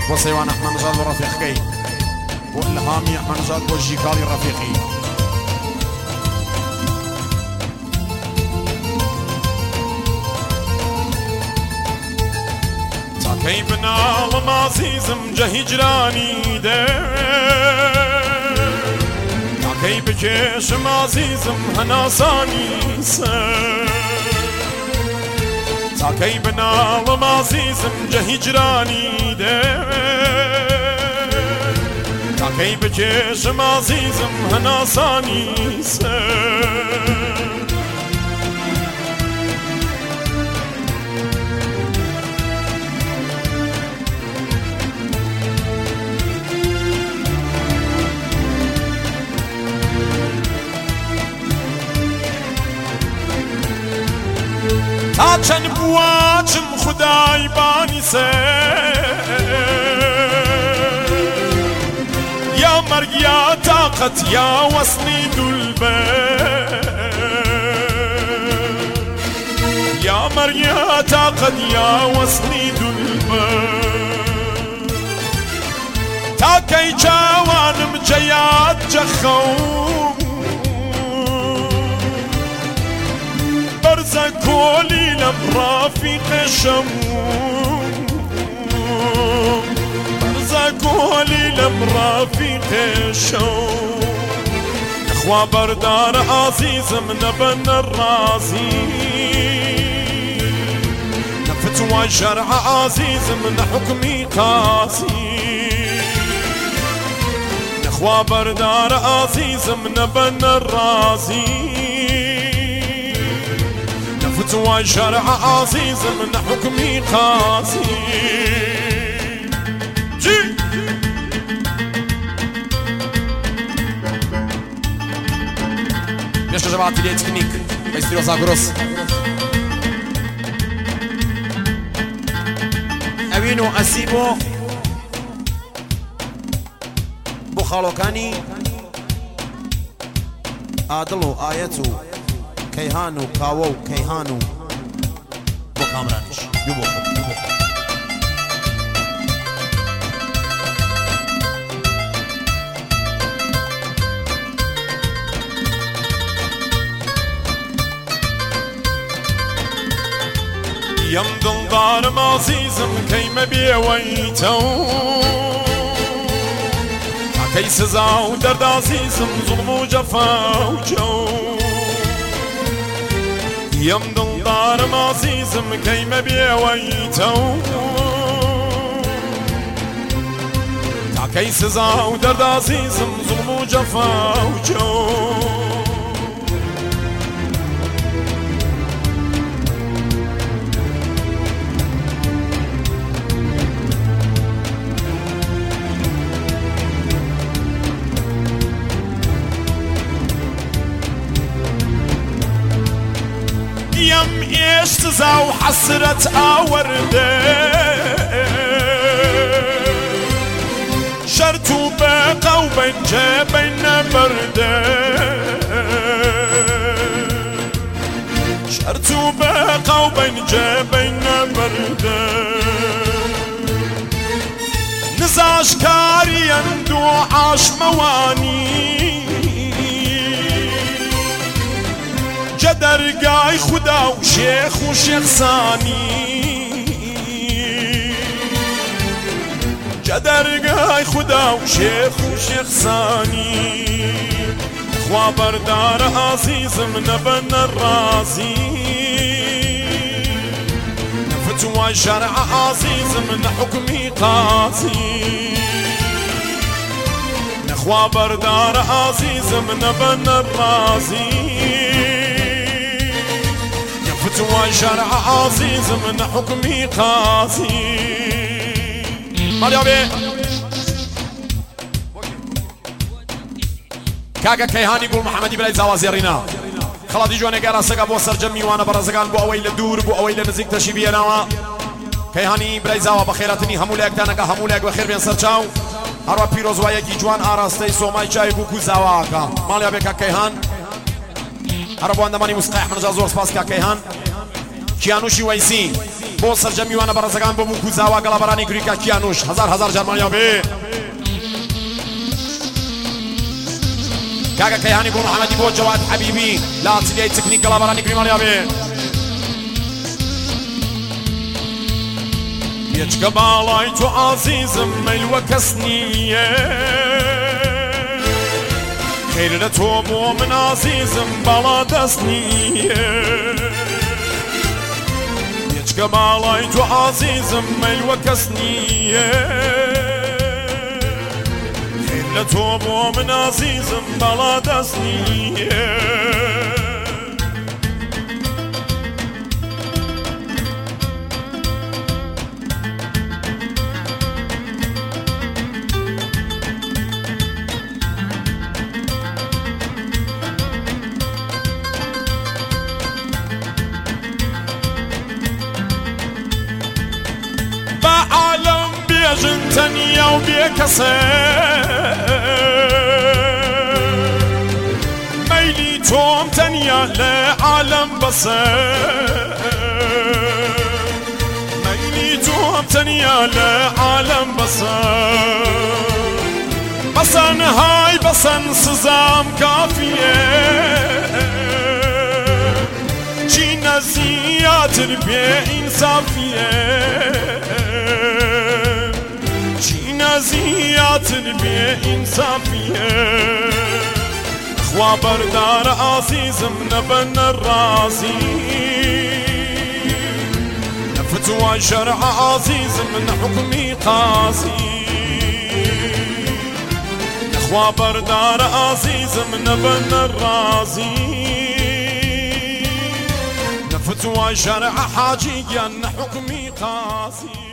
بۆ سەیوان ئەحمەد نژاد بۆ ڕەفیقەکەی، بۆ ئیلهامی ئەحمەد نژاد، بۆ ژیکاڵی ڕەفیقی. تاکەی بناڵم عەزیزم جە هیجرانی دێ، تاکەی بکێشم عەزیزم هەناسانی سەر، تاکەی بناڵم عەزیزم جە هیجرانی دێ، تاکەی بکێشم عەزیزم هەناسانی سەر. تا چەند بواچم خودای بانی سێ، یا مەرگ یا تاقەت یا وەسنی دولبەر، یا مەرگ یا تاقەت یا وەسنی دولبەر. تاکەی چاوانم جەیاد جەخەوم، بەرزە کۆلی لەم ڕافیقەشەم، بەرزە کۆلی لەم ڕافیقەشەم. نەخوا بەردارە عەزیزم نەبەنە ڕازی، نەفتوە شەرعە عەزیزم نەحوکمی قاسی. نەخوا بەردارە عەزیزم نەبەنە ڕازی، فتوى شرع عزيزم من حكمي قاسي. جي Jeszcze żeby atelier technik Majstro Zagros Awino Asibo Bukhalokani Adlo Ayatu كيهانو كاوو كيهانو بو كامرانش يبو يمدن ظالم عزيزم كيما بيويتو كي سزاو درد عزيزم ظلم وجفا وجو يمدن ظالم عزيزم كيما بيويتو كي سزاو درد عزيزم ظلم وجفا وجو يم يشتزا وحسرة آورده شرطو بقى وبين جبين برده شرطو بقى وبين جبين برده نزاش كاري يندو عاش مواني درگاه خدا و شیخ و شیخ ثانی درگاه خدا و شیخ و شیخ ثانی خوا بردار عزیزم نبن رازی فتوى شرع عزیزم نحکمی قاضی خوا بردار عزیزم نبن رازی فتوى شرع عزيز من حكمي قاسي مريابي كاكا كيهاني قول محمدي بلاي زوازيرنا خلاص جواني قال سقا بو سرجمي وانا برزقان بو اويل الدور بو اويل نزيك تشيبي انا كيهاني بلاي زوا بخيراتني همولك تانكا همولك بخير بين سرچاو هروا بيروز وياكي جوان آراستي سوماي چاي بوكو زواكا مريابي كيهان هربو عندماني مسقاح من جازور سباس كيهان كيانوشي ويسين بۆ سەرجەمیوانە بەڕێزەکان بۆ موکوزاوا گەڵابەرانی گوریکا کیانوش هزار جەرمانیا بێ کاکە کەیهانی بۆ محەمەدی بۆ جەواد حەبیبی لە ئاتیلیای تکنیک گەڵابەرانی گوریمانیا بێ یەچکە باڵای تۆ عازیزم مەیلوە کەس نییە خێر لە تۆ بۆ من عازیزم باڵا دەست نییە یەچکە باڵای تۆ عازیزم مەیلوە کەس نییە خێر لە تۆ بۆ من عازیزم باڵا دەست نییە بێژن تەنیا و بێکەسە مەیلی تۆم تەنیا لە عالەم بەسە مەیلی تۆم تەنیا لە عالەم بەسە بەسەن های بەسەن سزام کافیە چینە زیاتر بێ ئینسافیە زیاتر بێ ئینسافیە خوا بەردارە عازیزم نەبەنە ڕازی نەفتوای شەرع عازیزم نەحوکمی قازی خوا بەردارە عازیزم نەبەنە ڕازی نەفتوای شەرع حاجیگیان نەحوکمی قازی